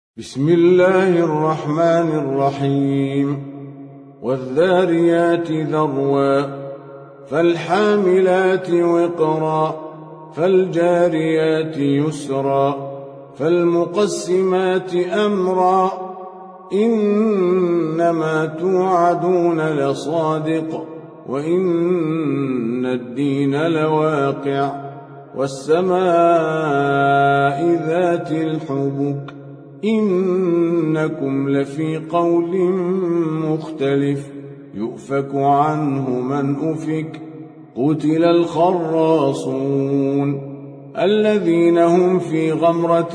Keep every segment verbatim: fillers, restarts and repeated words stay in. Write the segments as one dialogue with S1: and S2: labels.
S1: بسم الله الرحمن الرحيم والذاريات ذروا فالحاملات وقرا فالجاريات يسرا فالمقسمات أمرا إنما توعدون لصادق وإن الدين لواقع والسماء ذات الحبك إنكم لفي قول مختلف يؤفك عنه من أفك قتل الخراصون الذين هم في غمرة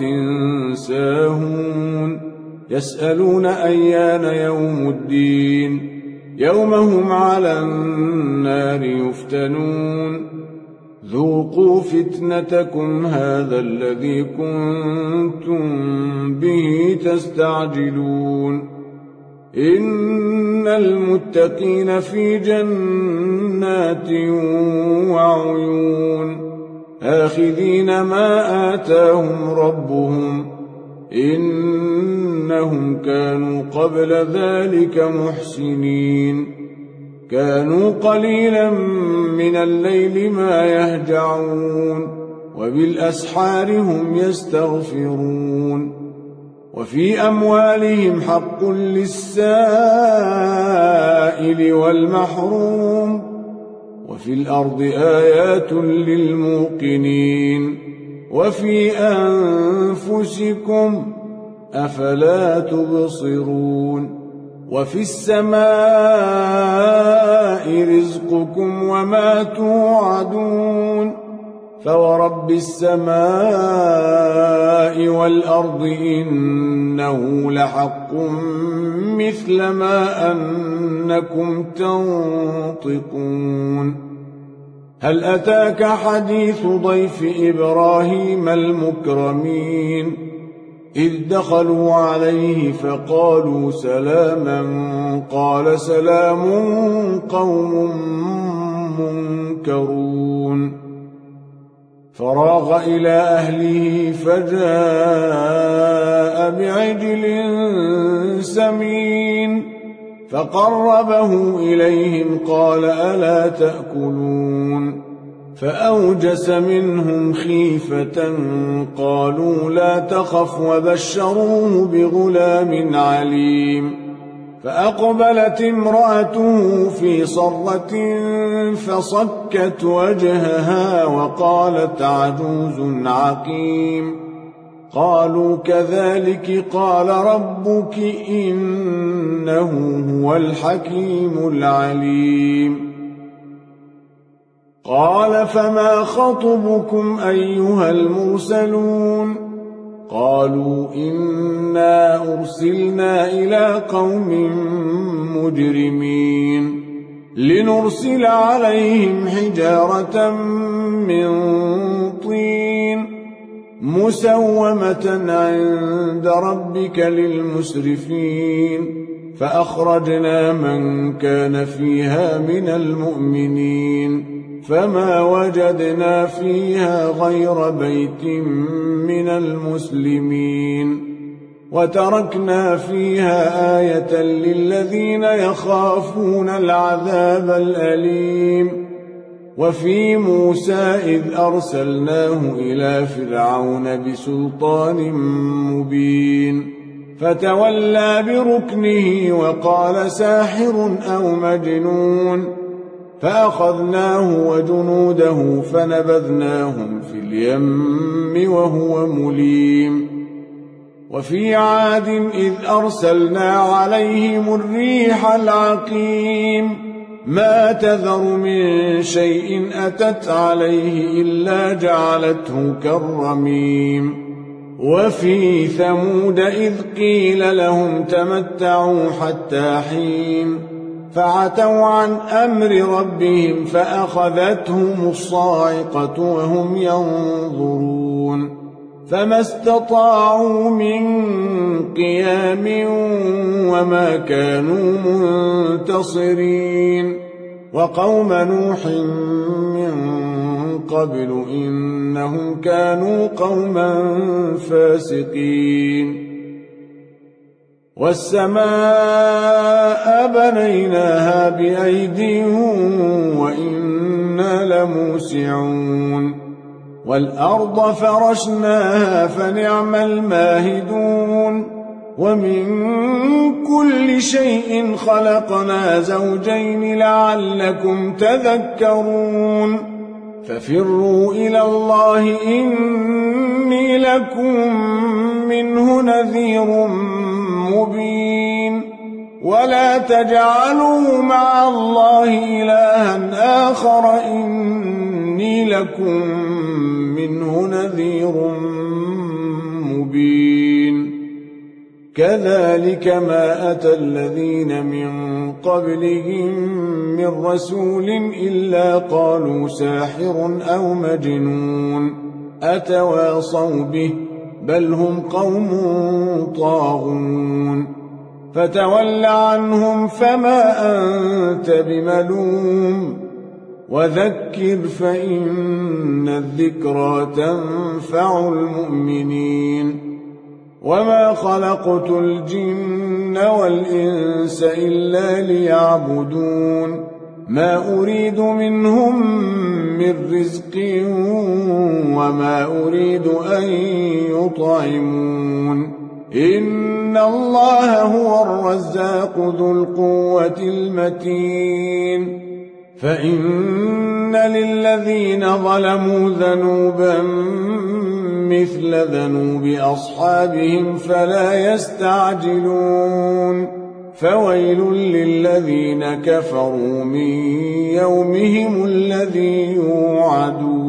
S1: ساهون يسألون أيان يوم الدين يوم هم على النار يفتنون ذوقوا فتنتكم هذا الذي كنتم به تستعجلون إن المتقين في جنات وعيون آخذين ما آتاهم ربهم إنهم كانوا قبل ذلك محسنين كانوا قليلا من الليل ما يهجعون وبالأسحار هم يستغفرون وفي أموالهم حق للسائل والمحروم وفي الأرض آيات للموقنين وفي أنفسكم أفلا تبصرون وفي السماء رزقكم وما توعدون فورب السماء والأرض إنه لحق مثل ما أنكم تنطقون هل أتاك حديث ضيف إبراهيم المكرمين إذ دخلوا عليه فقالوا سلاما قال سلام قوم منكرون فراغ إلى أهله فجاء بعجل سمين فقربه إليهم قال ألا تأكلون فأوجس منهم خيفة قالوا لا تخف وبشروه بغلام عليم فأقبلت امرأته في صرة فصكت وجهها وقالت عجوز عقيم قالوا كذلك قال ربك إنه هو الحكيم العليم قال فما خطبكم أيها المرسلون قالوا إنا أرسلنا إلى قوم مجرمين لنرسل عليهم حجارة من طين مسومة عند ربك للمسرفين فأخرجنا من كان فيها من المؤمنين فما وجدنا فيها غير بيت من المسلمين وتركنا فيها آية للذين يخافون العذاب الأليم وفي موسى إذ أرسلناه إلى فرعون بسلطان مبين فتولى بركنه وقال ساحر أو مجنون فأخذناه وجنوده فنبذناهم في اليم وهو مليم وفي عاد إذ أرسلنا عليهم الريح العقيم ما تذر من شيء أتت عليه إلا جعلته كالرميم وفي ثمود إذ قيل لهم تمتعوا حتى حين فعتوا عن أمر ربهم فأخذتهم الصاعقة وهم ينظرون فما استطاعوا من قيام وما كانوا منتصرين وقوم نوح من قبل إنهم كانوا قوما فاسقين والسماء بنيناها بأيد وإنا لموسعون والأرض فرشناها فنعم الماهدون ومن كل شيء خلقنا زوجين لعلكم تذكرون ففروا إلى الله إني لكم منه نذير مبين ولا تجعلوا مع الله إلها آخر إني لكم منه نذير مبين كذلك ما أتى الذين من قبلهم من رسول إلا قالوا ساحر أو مجنون أتواصوا به بل هم قوم طاغون فتول عنهم فما أنت بملوم وذكر فإن الذكرى تنفع المؤمنين وما خلقت الجن والإنس إلا ليعبدون ما أريد منهم من رزق وما أريد أن يطعمون إن الله هو الرزاق ذو القوة المتين فإن للذين ظلموا ذنوبا مثل ذنوب أصحابهم فلا يستعجلون فويل للذين كفروا من يومهم الذي يوعدون